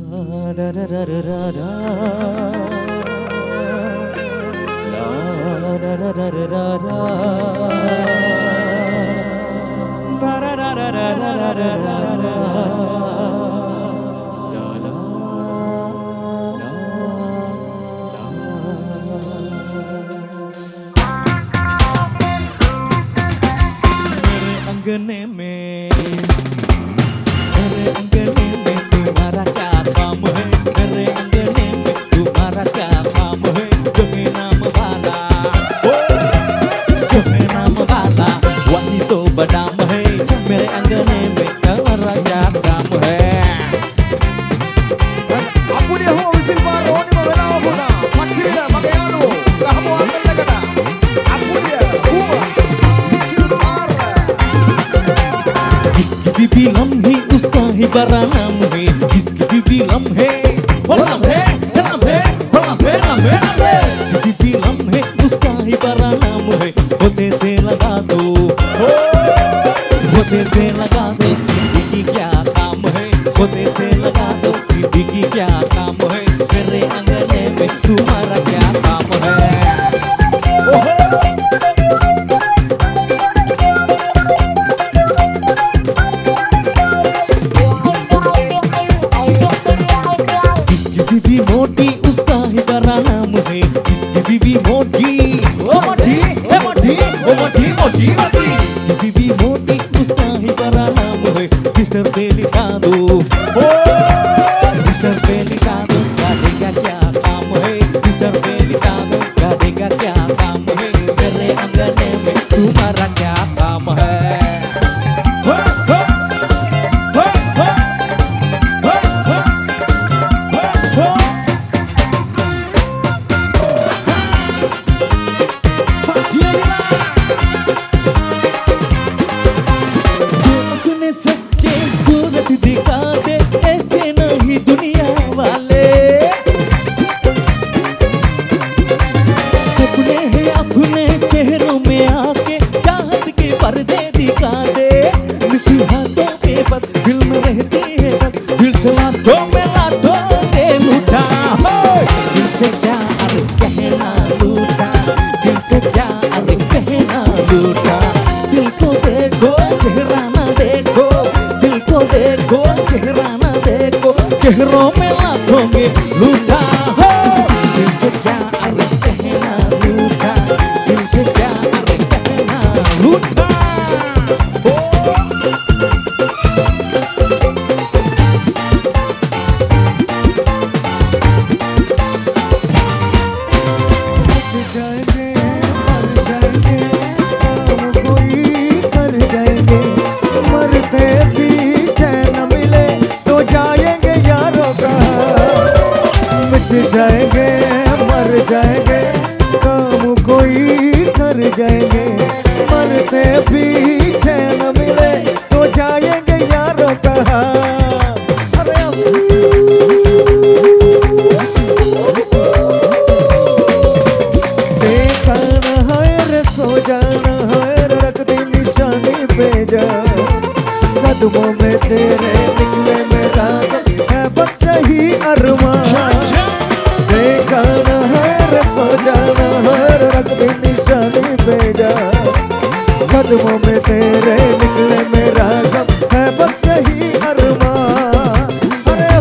अंगने में तुम्हारा क्या काम है? मेरे अंगने में तुम्हारा क्या काम है? जो है नाम वाला, जो है नाम वाला वही तो बदाम है। मेरे अंगने में तुम्हारा क्या काम है? Aku dia ho wisil baru ni mawala aku na. Makira makayano. Kamu akan negara. Aku dia ho wisil baru. जिसकी बीबी लम्हे उसका ही बड़ा नाम है। जिसकी बीबी लम्हे लम्हे लम्हे लम्हे लम्हे लम्हे, जिसकी बीबी लम्हे उसका ही बड़ा नाम है। होते से लगा दो, होते से लगा दो, सीधी की क्या काम है? होते से लगा दो, सीधी की क्या काम है? मेरे अंगने में तुम्हारा क्या काम है? मोटी उसका ही बड़ा नाम है। जिसकी बीबी मोटी ओ मोटी ए मोटी ओ मोटी मोटी मोटी, जिसकी बीबी मोटी उसका ही बड़ा नाम है। मिस्टर पे लिखा दो, मिस्टर पे लिखा दो, गाड़ी का क्या काम है? मिस्टर पे लिखा दो, गाड़ी का क्या काम है? मेरे अंगने में तुम्हारा क्या काम है? सच्चे सूरत दिखा दे ऐसे नहीं दुनिया वाले। सपने हैं अपने चेहरों में आके चाहत के पर्दे दिखा दे। मिठी हाथों के बद दिल में रहती है बद, दिल से लाटों में लाटों दे लूटा। दिल से क्या अरे कहना लूटा, दिल से क्या अरे कहना लूटा। दिल को देखो चेहरा ना देखो, दिल को देखो चेहरा ना देखो, चेहरों में लाखों में लूटा हो। दिल से क्या अरे कहना लूटा, दिल से क्या अरे कहना लूटा हो। जाएंगे मर जाएंगे, काम कोई कर जाएंगे। मरते भी चैन मिले तो जाएंगे यारों का। मिट जाएंगे मर जाएंगे, काम कोई कर जाएंगे। मरते भी चैन मिले तो जाएंगे यारों का। देखना है रे सो जाना है, रख दी निशानी पे जा। कदमों में तेरे निकले मेरा है बस सही अरमान। देखना है रे सो जाना है, रख दी निशानी पे जा। कदमों में तेरे निकले मेरा है बस सही अरमान। अरे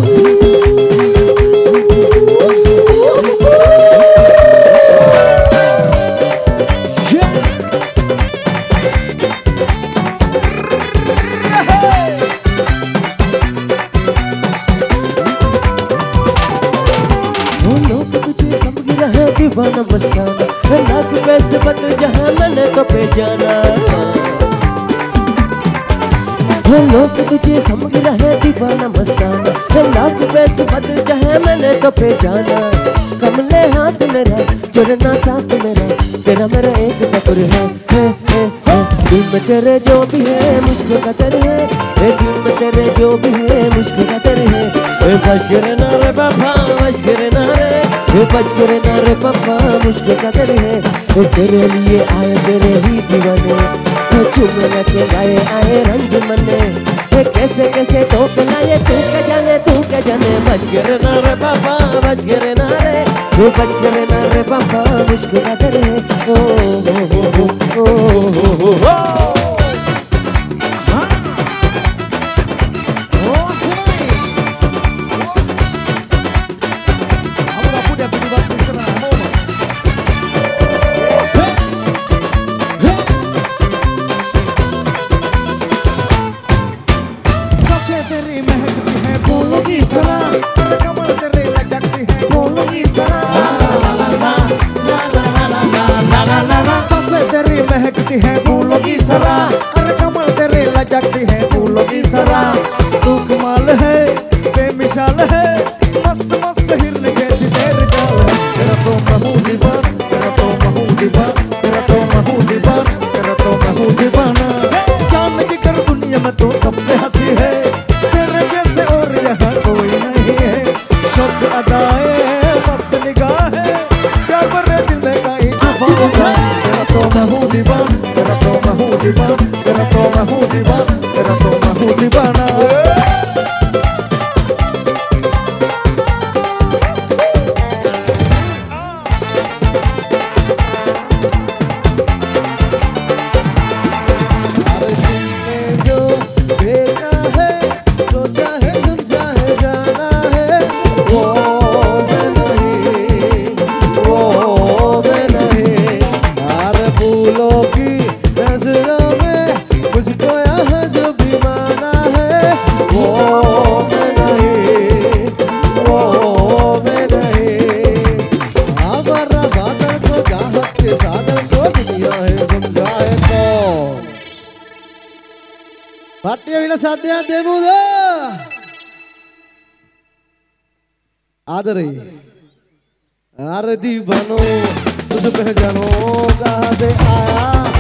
दीवाना मस्ताना, लाख पैसे बदल जहाँ मैंने तो पे जाना। लोग तुझे समझ रहे दीवाना मस्ताना, लाख पैसे बदल जहाँ मैंने तो पे जाना। कमले हाथ मेरा चुरना साथ मेरा, तेरा मेरा एक सफर है। दिल में तेरे जो भी है मुझको कदर है, दिल में तेरे जो भी है मुझको कदर है। बच करे ना रे बाबा बच करे ना रे, बच करे ना रे पापा मुझको कदर है। तेरे लिए आए तेरे ही दीवाने, चुमना चलाए आए रंज मने। कैसे कैसे तो लाए तू क्या जाने तू क्या धड़कने बज गिरे ना रे पापा, बज गिरे ना रे, बज गिरे ना रे पापा, मुस्कुराते रहे। ओ तेरी महकती है फूलों की सरा, कमल तेरे लटकती है फूलों की सरा। सांसें तेरी महकती है फूलों की सरा, अरे कमल तेरे लटकती है फूलों की सरा। तू कमाल है, बेमिसाल है, मस्त मस्त हिरन के तेरे जाल है। तेरा तो मैं हूँ दीवाना, तेरा तो मैं हूँ दीवाना, तेरा तो मैं हूँ दीवाना, तेरा तो मैं हूँ दीवाना। जान की कर दुनिया में तो सबसे हंसी है, और यहाँ कोई नहीं है। शब्द अदाएं मस्त निगाहें, प्यार भरे दिल में कहीं तूफान। तेरा तो मैं हूँ दीवाना, तेरा तो मैं हूँ दीवाना, तेरा तो मैं हूँ दीवाना, तेरा तो मैं हूँ दीवाना। साध्या देवुद आदरी आरती बनो तुझ पहचानो कहाँ से आया।